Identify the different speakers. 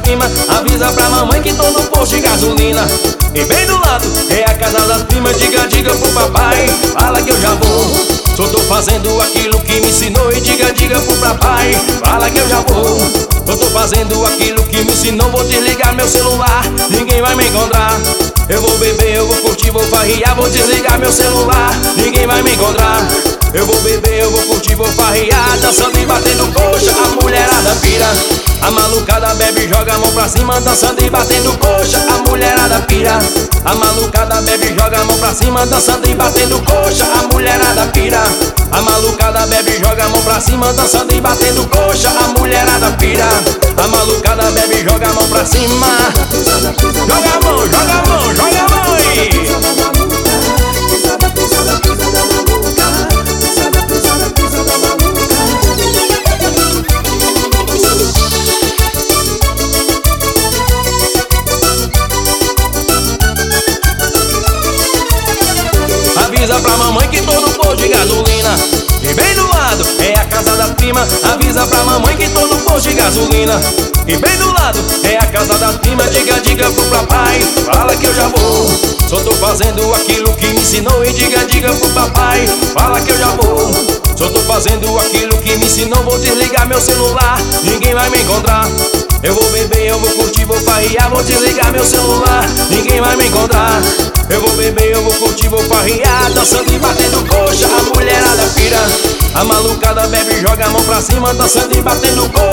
Speaker 1: primas, avisa pra mamãe que tô no posto de gasolina. E bem do lado é a casa das primas, diga pro papai, fala que eu já vou. Só tô fazendo aquilo que me ensinou e diga pro papai, fala que eu já vou. Eu tô fazendo aquilo que me ensinou, vou desligar meu celular, ninguém vai me encontrar. Eu vou beber, eu vou curtir, vou farrear, vou desligar meu celular, ninguém vai me encontrar. Eu vou beber, eu vou curtir, vou farrear, dançando e batendo coxa, a mulherada pira. A malucada bebe, joga a mão pra cima, dançando e batendo coxa, a mulherada pira. A malucada bebe, joga a mão pra cima, dançando e batendo coxa, a mulherada pira. A malucada bebe, joga a mão pra cima, dançando e batendo coxa, a mulherada pira. A malucada bebe, joga a mão pra cima, joga a mão, joga a mão, joga a mão aí. Avisa pra mamãe que tô no posto de gasolina. E bem do lado é a casa da prima, avisa pra mamãe que tô no posto de gasolina. E bem do lado é a casa da prima, diga pro papai, fala que eu já vou. Só tô fazendo aquilo que me ensinou e diga pro papai, fala que eu já vou. Só tô fazendo aquilo que me ensinou, vou desligar meu celular, ninguém vai me encontrar. Eu vou beber, eu vou curtir, vou farrear, vou desligar meu celular, ninguém vai me encontrar. Eu vou beber, eu vou curtir, vou farrear, dançando e batendo coxa, a mulherada pira. A malucada bebe, joga a mão pra cima, dançando e batendo coxa.